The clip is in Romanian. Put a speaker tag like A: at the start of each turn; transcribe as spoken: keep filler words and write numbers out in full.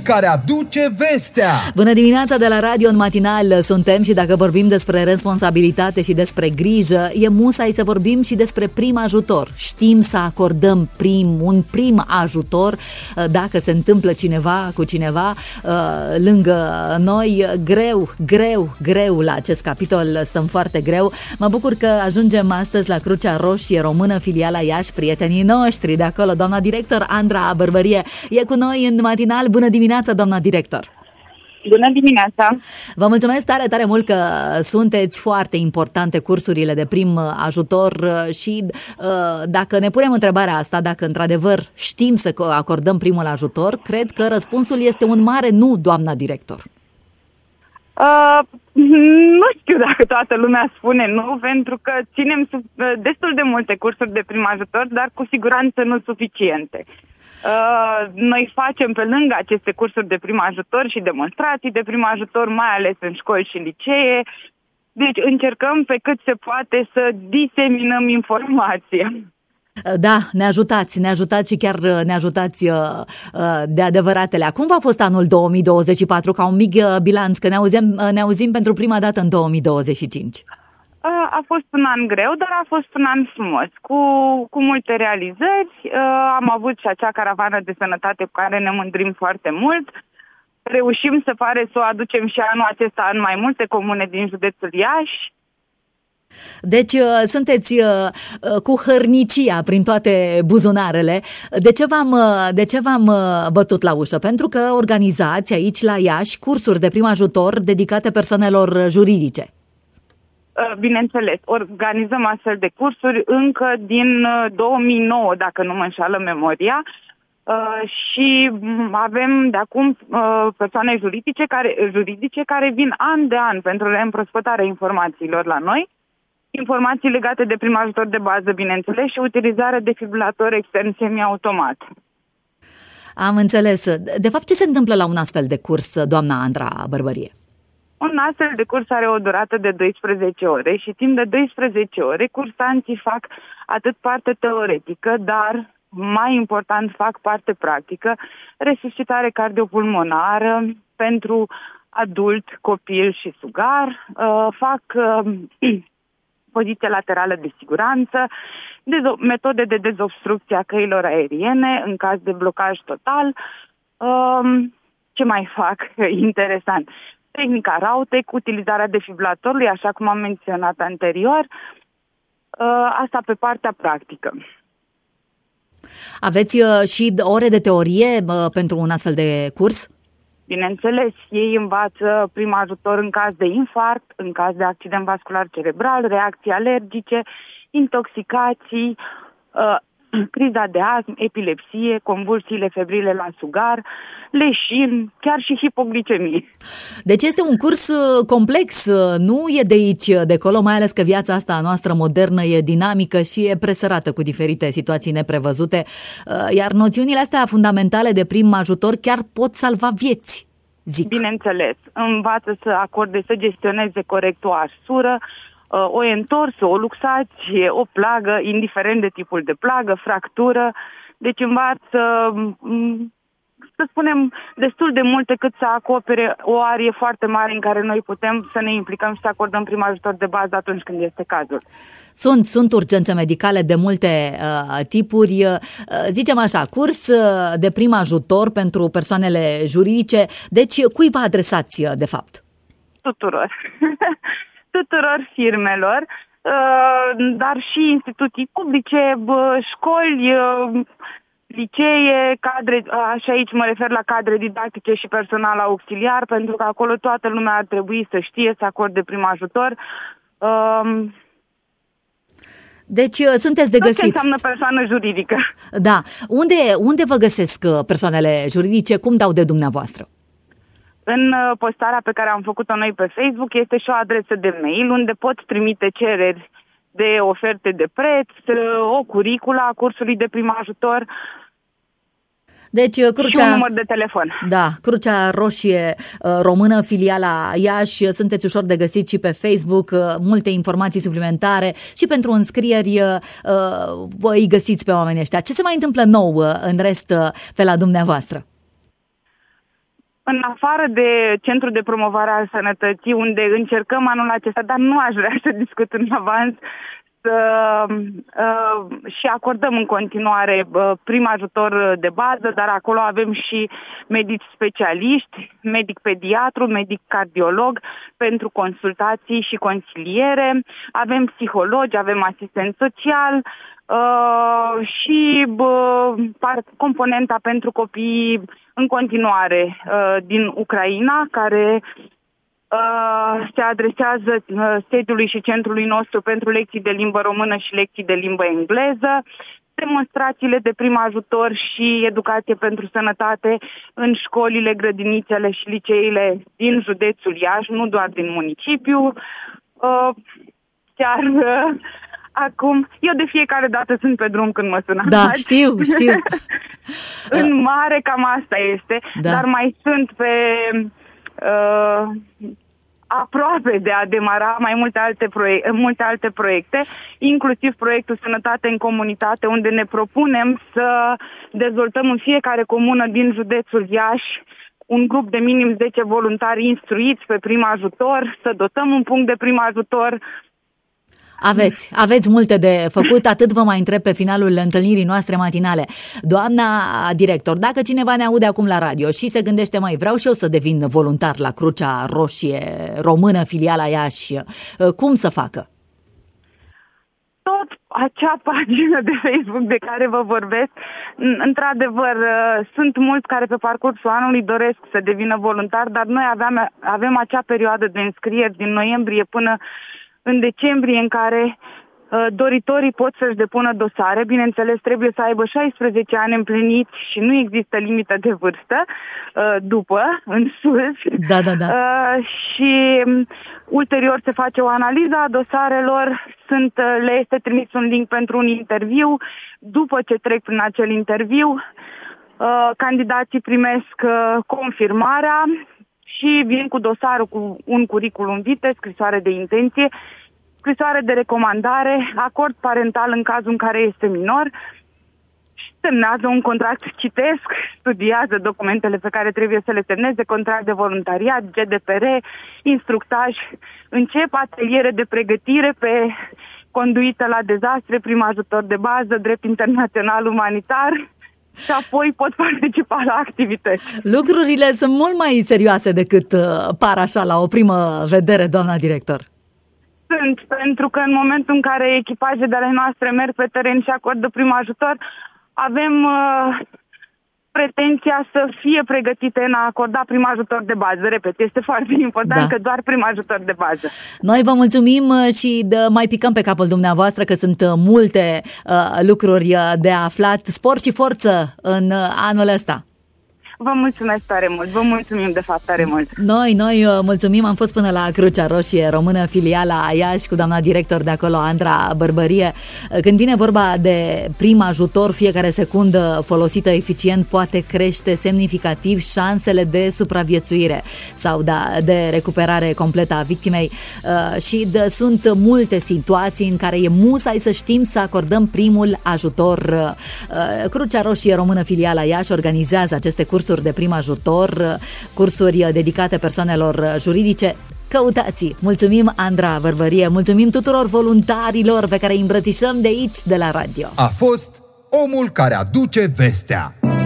A: care aduce vestea.
B: Bună dimineața de la Radio în matinal suntem și dacă vorbim despre responsabilitate și despre grijă, e musai să vorbim și despre prim ajutor. Știm să acordăm prim, un prim ajutor dacă se întâmplă cineva cu cineva lângă noi. Greu, greu, greu la acest capitol, stăm foarte greu. Mă bucur că ajungem astăzi la Crucea Roșie Română, filiala Iași, prietenii noștri de acolo. Doamna director Andra Bărbărie e cu noi în matinal. Bună dimineața, doamna director!
C: Bună dimineața!
B: Vă mulțumesc tare, tare mult că sunteți foarte importante cursurile de prim ajutor și dacă ne punem întrebarea asta, dacă într-adevăr știm să acordăm primul ajutor, cred că răspunsul este un mare nu, doamna director.
C: Uh, nu știu dacă toată lumea spune nu, pentru că ținem sub, destul de multe cursuri de prim ajutor, dar cu siguranță nu suficiente. Uh, noi facem pe lângă aceste cursuri de prim ajutor și demonstrații de prim ajutor, mai ales în școli și licee. Deci încercăm pe cât se poate să diseminăm informația.
B: Da, ne ajutați, ne ajutați și chiar ne ajutați de adevăratele. Cum v-a fost anul două mii douăzeci și patru, ca un mic bilanț, că ne auzim, ne auzim pentru prima dată în două mii douăzeci și cinci?
C: A fost un an greu, dar a fost un an frumos, cu, cu multe realizări. Am avut și acea caravană de sănătate cu care ne mândrim foarte mult. Reușim, se pare, să o aducem și anul acesta în mai multe comune din județul Iași.
B: Deci sunteți cu hărnicia prin toate buzunarele. De ce v-am, de ce v-am bătut la ușă? Pentru că organizați aici la Iași cursuri de prim ajutor dedicate persoanelor juridice.
C: Bineînțeles, organizăm astfel de cursuri încă din două mii nouă, dacă nu mă înșală memoria, și avem de acum persoane juridice care, juridice care vin an de an pentru reîmprospătarea informațiilor la noi, informații legate de prim ajutor de bază, bineînțeles, și utilizarea defibrilator extern semiautomat.
B: Am înțeles. De fapt, ce se întâmplă la un astfel de curs, doamna Andra Bărbărie?
C: Un astfel de curs are o durată de doisprezece ore și timp de doisprezece ore cursanții fac atât parte teoretică, dar mai important fac parte practică, resuscitare cardiopulmonară pentru adult, copil și sugar, uh, fac uh, poziție laterală de siguranță, dezo- metode de dezobstrucție a căilor aeriene în caz de blocaj total. Uh, ce mai fac? Interesant. Tehnica Rautec, utilizarea defibrilatorului, așa cum am menționat anterior, asta pe partea practică.
B: Aveți și ore de teorie pentru un astfel de curs?
C: Bineînțeles, ei învață prim ajutor în caz de infarct, în caz de accident vascular cerebral, reacții alergice, intoxicații, criza de astm, epilepsie, convulsiile febrile la sugar, leșin, chiar și hipoglicemie.
B: Deci este un curs complex, nu e de aici, de acolo, mai ales că viața asta noastră modernă e dinamică și e presărată cu diferite situații neprevăzute, iar noțiunile astea fundamentale de prim ajutor chiar pot salva vieți, zic.
C: Bineînțeles, învață să acorde, să gestioneze corect o arsură, o întorsă, o luxație, o plagă, indiferent de tipul de plagă, fractură. Deci învață, să spunem, destul de multe cât să acopere o arie foarte mare în care noi putem să ne implicăm și să acordăm prim ajutor de bază atunci când este cazul.
B: Sunt, sunt urgențe medicale de multe uh, tipuri. Uh, zicem așa, curs uh, de prim ajutor pentru persoanele juridice. Deci, cui vă adresați, uh, de fapt?
C: Tuturor. tuturor firmelor, dar și instituții publice, școli, licee, cadre, și aici mă refer la cadre didactice și personal auxiliar, pentru că acolo toată lumea ar trebui să știe să acorde prim ajutor.
B: Deci sunteți de găsit.
C: Ce înseamnă persoană juridică?
B: Da. Unde, unde vă găsesc persoanele juridice? Cum dau de dumneavoastră?
C: În postarea pe care am făcut-o noi pe Facebook este și o adresă de mail unde pot trimite cereri de oferte de preț, o curiculă a cursului de prim ajutor.
B: Deci, Crucea,
C: și un număr de telefon.
B: Da, Crucea Roșie Română, filiala Iași, sunteți ușor de găsit și pe Facebook, multe informații suplimentare și pentru înscrieri îi găsiți pe oamenii ăștia. Ce se mai întâmplă nou în rest pe la dumneavoastră?
C: în afară de Centrul de Promovare al Sănătății, unde încercăm anul acesta, dar nu aș vrea să discut în avans, să uh, și acordăm în continuare uh, prim ajutor de bază, dar acolo avem și medici specialiști, medic pediatru, medic cardiolog pentru consultații și consiliere, avem psihologi, avem asistent social, Uh, și uh, componenta pentru copii în continuare uh, din Ucraina, care uh, se adresează uh, sediului și centrului nostru pentru lecții de limbă română și lecții de limbă engleză, demonstrațiile de prim ajutor și educație pentru sănătate în școlile, grădinițele și liceile din județul Iași, nu doar din municipiu. Uh, chiar... Uh, Acum, eu de fiecare dată sunt pe drum când mă sunați.
B: Da, știu, știu.
C: În mare cam asta este, da. Dar mai sunt pe uh, aproape de a demara mai multe alte, proiecte, multe alte proiecte, inclusiv proiectul Sănătate în Comunitate, unde ne propunem să dezvoltăm în fiecare comună din județul Iași un grup de minim zece voluntari instruiți pe prim ajutor, să dotăm un punct de prim ajutor.
B: Aveți, aveți multe de făcut, atât vă mai întreb pe finalul întâlnirii noastre matinale. Doamna director, dacă cineva ne aude acum la radio și se gândește, mai vreau și eu să devin voluntar la Crucea Roșie Română, filiala Iași, cum să facă?
C: Tot acea pagină de Facebook de care vă vorbesc, într-adevăr, sunt mulți care pe parcursul anului doresc să devină voluntari, dar noi aveam, avem acea perioadă de înscrieri din noiembrie până în decembrie, în care uh, doritorii pot să-și depună dosare. Bineînțeles, trebuie să aibă șaisprezece ani împliniți și nu există limită de vârstă uh, după, în sus.
B: Da, da, da.
C: Uh, și um, ulterior se face o analiză a dosarelor, sunt, uh, le este trimis un link pentru un interviu. După ce trec prin acel interviu, uh, candidații primesc uh, confirmarea și vin cu dosarul cu un curriculum vitae, scrisoare de intenție, scrisoare de recomandare, acord parental în cazul în care este minor, semnează un contract, citesc, studiază documentele pe care trebuie să le semneze, contract de voluntariat, G D P R, instructaj, încep ateliere de pregătire pe conduită la dezastre, prim ajutor de bază, drept internațional umanitar, și apoi pot participa la activități.
B: Lucrurile sunt mult mai serioase decât par așa la o primă vedere, doamna director.
C: Sunt, pentru că în momentul în care echipaje de ale noastre merg pe teren și acordă prim ajutor, avem uh, pretenția să fie pregătite în a acorda prim ajutor de bază. Repet, este foarte important, da, că doar prim ajutor de bază.
B: Noi vă mulțumim și de, mai picăm pe capul dumneavoastră că sunt multe uh, lucruri de aflat. Spor și forță în uh, anul ăsta.
C: Vă mulțumesc tare mult, vă mulțumim de fapt tare mult.
B: Noi, noi mulțumim, am fost până la Crucea Roșie Română, filiala Iași, cu doamna director de acolo, Andra Bărbărie. Când vine vorba de prim ajutor, fiecare secundă folosită eficient poate crește semnificativ șansele de supraviețuire sau de recuperare completă a victimei și de, sunt multe situații în care e musai să știm să acordăm primul ajutor. Crucea Roșie Română, filiala Iași, organizează aceste cursuri de prim ajutor, cursuri dedicate persoanelor juridice. Căutați! Mulțumim, Andra Bărbărie, mulțumim tuturor voluntarilor pe care îi îmbrățișăm de aici, de la radio.
A: A fost omul care aduce vestea.